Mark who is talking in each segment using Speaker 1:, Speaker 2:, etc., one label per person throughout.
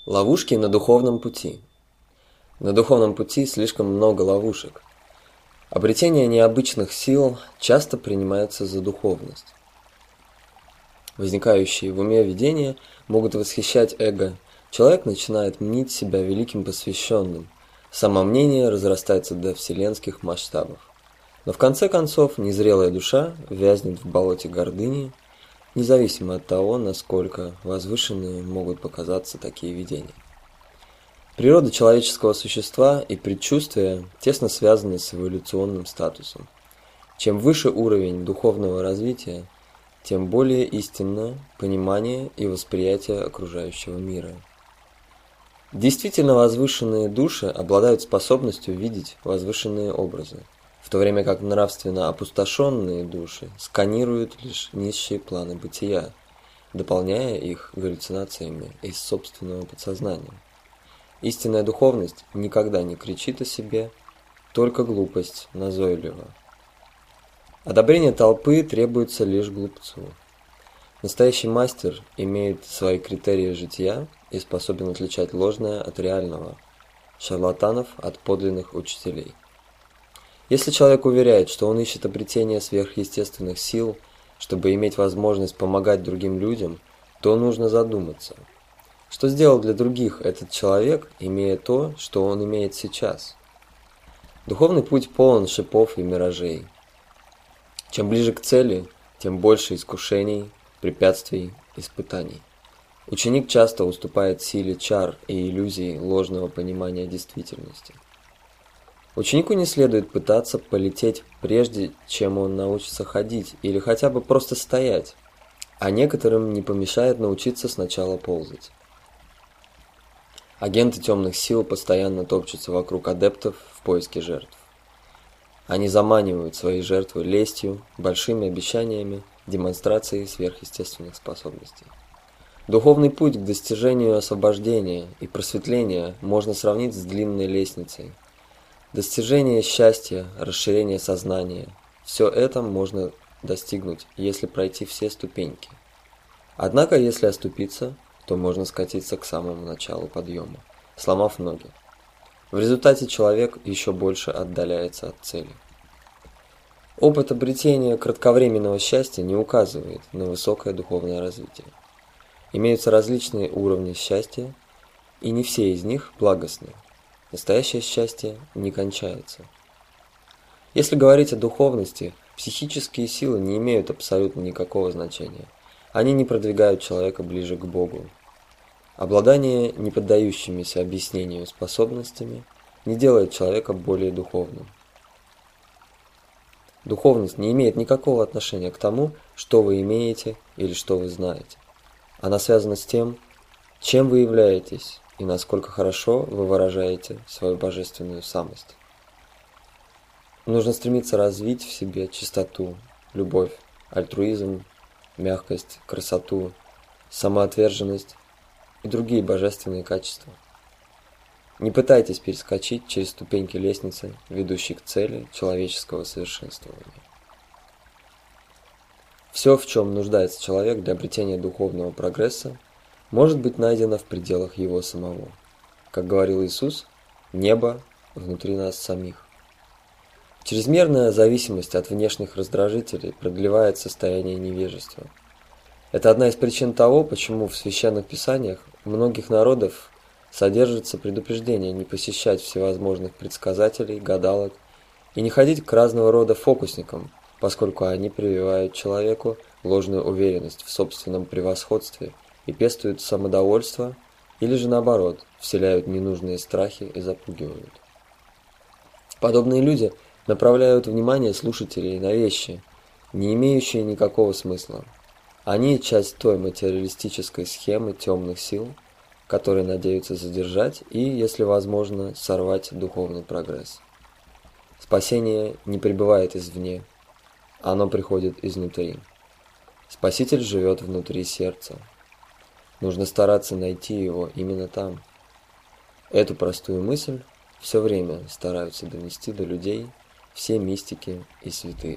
Speaker 1: Ловушки на духовном пути. На духовном пути слишком много ловушек. Обретение необычных сил часто принимается за духовность. Возникающие в уме видения могут восхищать эго. Человек начинает мнить себя великим посвященным. Самомнение разрастается до вселенских масштабов. Но в конце концов незрелая душа вязнет в болоте гордыни, независимо от того, насколько возвышенными могут показаться такие видения. Природа человеческого существа и предчувствия тесно связаны с эволюционным статусом. Чем выше уровень духовного развития, тем более истинно понимание и восприятие окружающего мира. Действительно возвышенные души обладают способностью видеть возвышенные образы, в то время как нравственно опустошенные души сканируют лишь низшие планы бытия, дополняя их галлюцинациями из собственного подсознания. Истинная духовность никогда не кричит о себе, только глупость назойлива. Одобрение толпы требуется лишь глупцу. Настоящий мастер имеет свои критерии жития и способен отличать ложное от реального, шарлатанов от подлинных учителей. Если человек уверяет, что он ищет обретение сверхъестественных сил, чтобы иметь возможность помогать другим людям, то нужно задуматься, что сделал для других этот человек, имея то, что он имеет сейчас. Духовный путь полон шипов и миражей. Чем ближе к цели, тем больше искушений, препятствий, испытаний. Ученик часто уступает силе чар и иллюзий ложного понимания действительности. Ученику не следует пытаться полететь прежде, чем он научится ходить, или хотя бы просто стоять, а некоторым не помешает научиться сначала ползать. Агенты темных сил постоянно топчутся вокруг адептов в поиске жертв. Они заманивают свои жертвы лестью, большими обещаниями, демонстрацией сверхъестественных способностей. Духовный путь к достижению освобождения и просветления можно сравнить с длинной лестницей. Достижение счастья, расширение сознания – все это можно достигнуть, если пройти все ступеньки. Однако, если оступиться, то можно скатиться к самому началу подъема, сломав ноги. В результате человек еще больше отдаляется от цели. Опыт обретения кратковременного счастья не указывает на высокое духовное развитие. Имеются различные уровни счастья, и не все из них благостны. Настоящее счастье не кончается. Если говорить о духовности, психические силы не имеют абсолютно никакого значения. Они не продвигают человека ближе к Богу. Обладание не поддающимися объяснению способностями не делает человека более духовным. Духовность не имеет никакого отношения к тому, что вы имеете или что вы знаете. Она связана с тем, чем вы являетесь и насколько хорошо вы выражаете свою божественную самость. Нужно стремиться развить в себе чистоту, любовь, альтруизм, мягкость, красоту, самоотверженность и другие божественные качества. Не пытайтесь перескочить через ступеньки лестницы, ведущей к цели человеческого совершенствования. Все, в чем нуждается человек для обретения духовного прогресса, может быть найдено в пределах его самого. Как говорил Иисус, небо внутри нас самих. Чрезмерная зависимость от внешних раздражителей продлевает состояние невежества. Это одна из причин того, почему в священных писаниях многих народов содержится предупреждение не посещать всевозможных предсказателей, гадалок и не ходить к разного рода фокусникам, поскольку они прививают человеку ложную уверенность в собственном превосходстве и пестуют самодовольство, или же наоборот, вселяют ненужные страхи и запугивают. Подобные люди направляют внимание слушателей на вещи, не имеющие никакого смысла. Они часть той материалистической схемы темных сил, которые надеются задержать и, если возможно, сорвать духовный прогресс. Спасение не прибывает извне, оно приходит изнутри. Спаситель живет внутри сердца. Нужно стараться найти его именно там. Эту простую мысль все время стараются донести до людей все мистики и святые.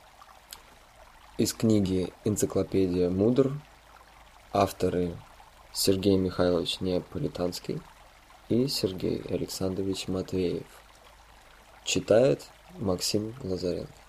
Speaker 1: Из книги «Энциклопедия мудр», авторы Сергей Михайлович Неаполитанский и Сергей Александрович Матвеев. Читает Максим Лазаренко.